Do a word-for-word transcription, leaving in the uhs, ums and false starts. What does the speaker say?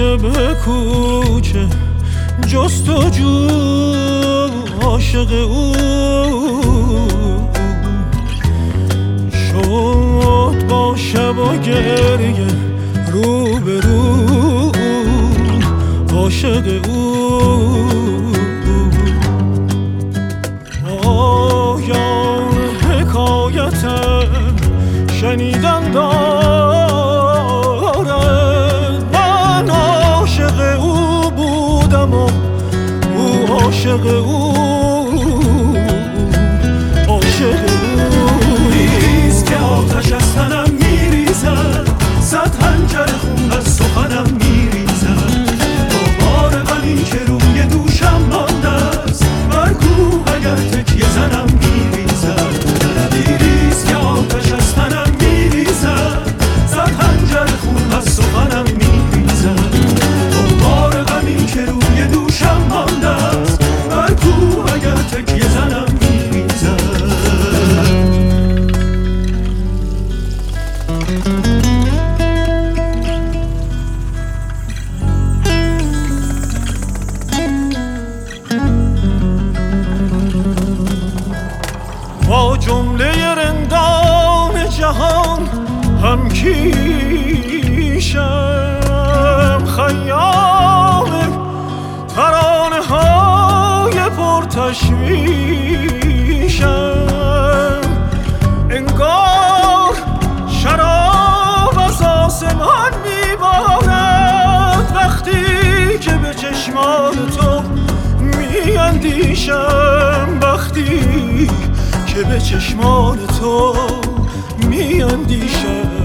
کوچه به کوچه جستجو عاشق او شد، با شب و گریه رو به رو عاشق او. پایان حکایتم شنیدن دارد، من عاشق او بودم و او عاشق او عاشق او. نیست که آتش از تنم میریزد، صد خنجر خون از سخنم میریزد، بار غمی که روی دوشم مانده است، بر کوه اگر تکیه زنم میریزد. نیست که آتش از تنم میریزد، صد خنجر خون از سخنم میریزد، بار غمی که روی دوشم مانده است، بر کوه اگر تکیه زنم میریزد. با جمله رندان جهان هم کیشم، خیام ترانه های پرتشویشم، انگار شراب از آسمان میبارد وقتی که به چشمان تو میاندیشم، وقتی که به چشمان تو میاندیشم.